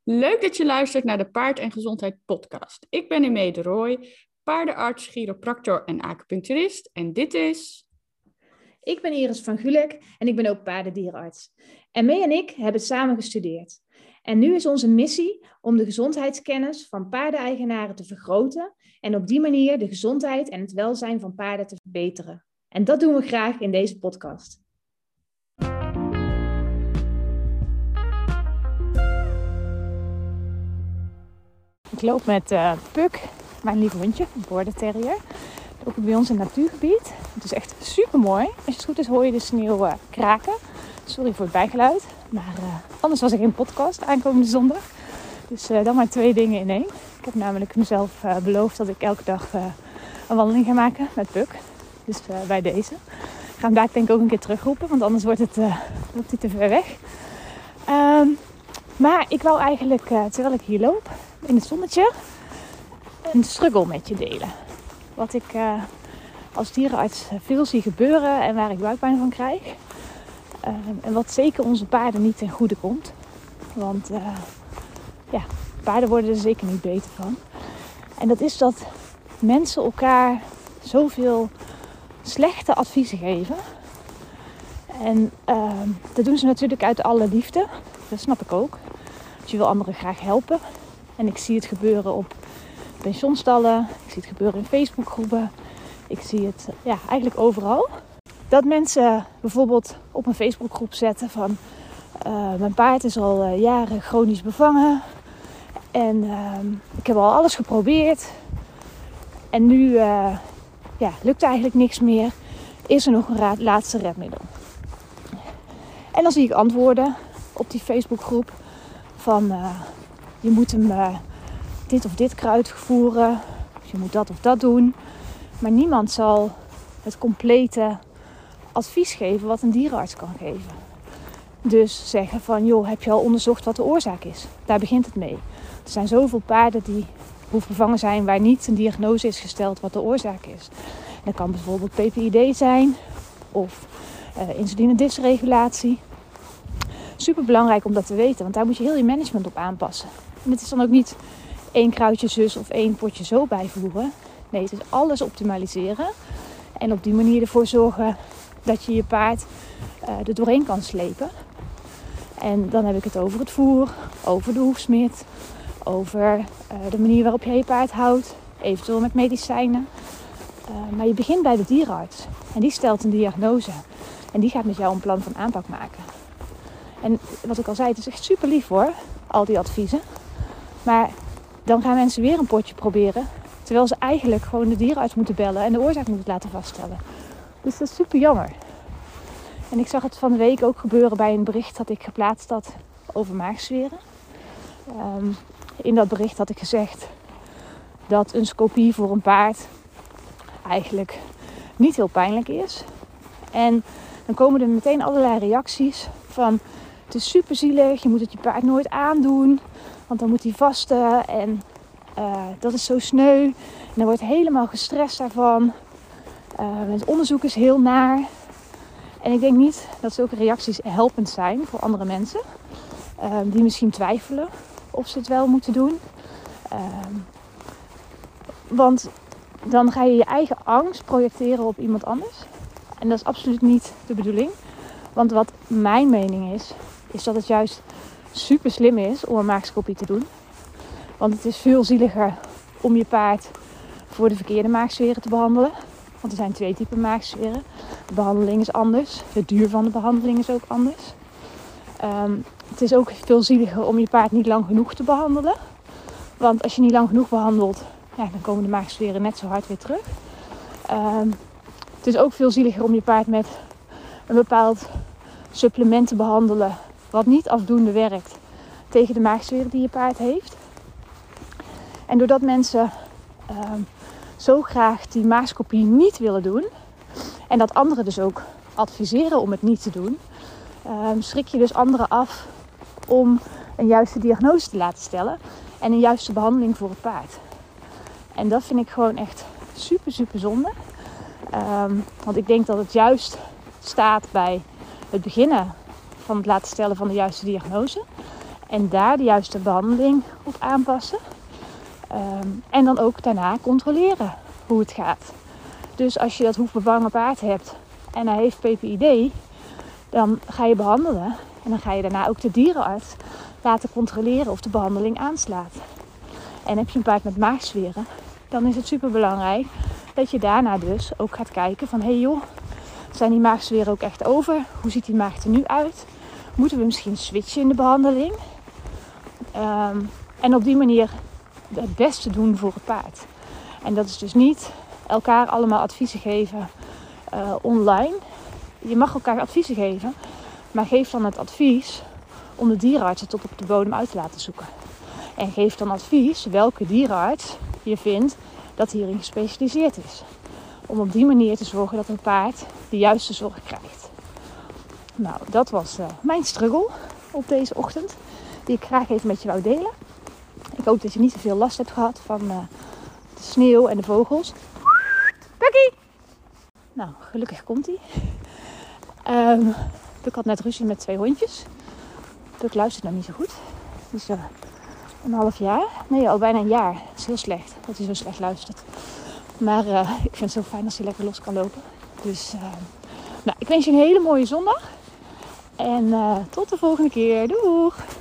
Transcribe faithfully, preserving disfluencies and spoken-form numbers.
Leuk dat je luistert naar de Paard en Gezondheid podcast. Ik ben Imee de Rooij, paardenarts, chiropractor en acupuncturist. En dit is... Ik ben Iris van Gulik en ik ben ook paardendierenarts. En Mee en ik hebben samen gestudeerd. En nu is onze missie om de gezondheidskennis van paardeneigenaren te vergroten en op die manier de gezondheid en het welzijn van paarden te verbeteren. En dat doen we graag in deze podcast. Ik loop met uh, Puck, mijn lieve hondje, een border terrier. Ook bij ons in het natuurgebied. Het is echt super mooi. Als het goed is hoor je de sneeuw uh, kraken. Sorry voor het bijgeluid. Maar uh, anders was er geen podcast aankomende zondag. Dus uh, dan maar twee dingen in één. Ik heb namelijk mezelf uh, beloofd dat ik elke dag uh, een wandeling ga maken met Puck. Dus uh, bij deze. Ik ga hem daar denk ik ook een keer terugroepen. Want anders wordt het, uh, loopt hij te ver weg. Um, maar ik wou eigenlijk, uh, terwijl ik hier loop, in het zonnetje, een struggle met je delen. Wat ik uh, als dierenarts veel zie gebeuren en waar ik buikpijn van krijg. Uh, en wat zeker onze paarden niet ten goede komt. Want uh, ja, paarden worden er zeker niet beter van. En dat is dat mensen elkaar zoveel slechte adviezen geven. En uh, dat doen ze natuurlijk uit alle liefde. Dat snap ik ook. Dus je wil anderen graag helpen. En ik zie het gebeuren op pensionstallen. Ik zie het gebeuren in Facebookgroepen. Ik zie het ja, eigenlijk overal. Dat mensen bijvoorbeeld op een Facebookgroep zetten van... Uh, mijn paard is al uh, jaren chronisch bevangen. En uh, ik heb al alles geprobeerd. En nu uh, ja, lukt eigenlijk niks meer. Is er nog een raad, laatste redmiddel? En dan zie ik antwoorden op die Facebookgroep van... Uh, je moet hem... Uh, dit of dit kruid voeren. Je moet dat of dat doen. Maar niemand zal het complete advies geven wat een dierenarts kan geven. Dus zeggen van, joh, heb je al onderzocht wat de oorzaak is? Daar begint het mee. Er zijn zoveel paarden die bevangen zijn waar niet een diagnose is gesteld wat de oorzaak is. En dat kan bijvoorbeeld P P I D zijn of uh, insulinedysregulatie. Super belangrijk om dat te weten, want daar moet je heel je management op aanpassen. En het is dan ook niet één kruidje zus of één potje zo bijvoeren. Nee, het is alles optimaliseren. En op die manier ervoor zorgen dat je je paard uh, er doorheen kan slepen. En dan heb ik het over het voer, over de hoefsmid, over uh, de manier waarop je je paard houdt. Eventueel met medicijnen. Uh, maar je begint bij de dierenarts. En die stelt een diagnose. En die gaat met jou een plan van aanpak maken. En wat ik al zei, het is echt super lief hoor, al die adviezen. Maar dan gaan mensen weer een potje proberen. Terwijl ze eigenlijk gewoon de dierenarts moeten bellen en de oorzaak moeten laten vaststellen. Dus dat is super jammer. En ik zag het van de week ook gebeuren bij een bericht dat ik geplaatst had over maagzweren. Um, in dat bericht had ik gezegd dat een scopie voor een paard eigenlijk niet heel pijnlijk is. En dan komen er meteen allerlei reacties van... Het is super zielig, je moet het je paard nooit aandoen. Want dan moet hij vasten en uh, dat is zo sneu. En dan wordt helemaal gestrest daarvan. Uh, het onderzoek is heel naar. En ik denk niet dat zulke reacties helpend zijn voor andere mensen. Uh, die misschien twijfelen of ze het wel moeten doen. Uh, want dan ga je je eigen angst projecteren op iemand anders. En dat is absoluut niet de bedoeling. Want wat mijn mening is, is dat het juist super slim is om een maagscopie te doen. Want het is veel zieliger om je paard voor de verkeerde maagzweren te behandelen. Want er zijn twee typen maagzweren. De behandeling is anders. De duur van de behandeling is ook anders. Um, het is ook veel zieliger om je paard niet lang genoeg te behandelen. Want als je niet lang genoeg behandelt, ja, dan komen de maagzweren net zo hard weer terug. Um, het is ook veel zieliger om je paard met een bepaald supplement te behandelen wat niet afdoende werkt tegen de maagzweren die je paard heeft. En doordat mensen uh, zo graag die maagscopie niet willen doen en dat anderen dus ook adviseren om het niet te doen, uh, schrik je dus anderen af om een juiste diagnose te laten stellen en een juiste behandeling voor het paard. En dat vind ik gewoon echt super super zonde. Um, want ik denk dat het juist staat bij het beginnen van het laten stellen van de juiste diagnose. En daar de juiste behandeling op aanpassen. Um, en dan ook daarna controleren hoe het gaat. Dus als je dat hoefbevangen paard hebt en hij heeft P P I D, dan ga je behandelen. En dan ga je daarna ook de dierenarts laten controleren of de behandeling aanslaat. En heb je een paard met maagzweren, dan is het super belangrijk dat je daarna dus ook gaat kijken van hé hey joh, zijn die maagzweren ook echt over? Hoe ziet die maag er nu uit? Moeten we misschien switchen in de behandeling? Um, en op die manier het beste doen voor het paard. En dat is dus niet elkaar allemaal adviezen geven uh, online. Je mag elkaar adviezen geven, maar geef dan het advies om de dierenartsen tot op de bodem uit te laten zoeken. En geef dan advies welke dierenarts je vindt dat hierin gespecialiseerd is. Om op die manier te zorgen dat een paard de juiste zorg krijgt. Nou, dat was uh, mijn struggle op deze ochtend. Die ik graag even met je wou delen. Ik hoop dat je niet te veel last hebt gehad van uh, de sneeuw en de vogels. Bucky! Nou, gelukkig komt hij. Um, ik had net ruzie met twee hondjes. Ik luisterde nou niet zo goed. Dus uh, een half jaar. Nee, al bijna een jaar. Het is heel slecht dat hij zo slecht luistert. Maar uh, ik vind het zo fijn als hij lekker los kan lopen. Dus uh, nou, ik wens je een hele mooie zondag. En uh, tot de volgende keer. Doeg!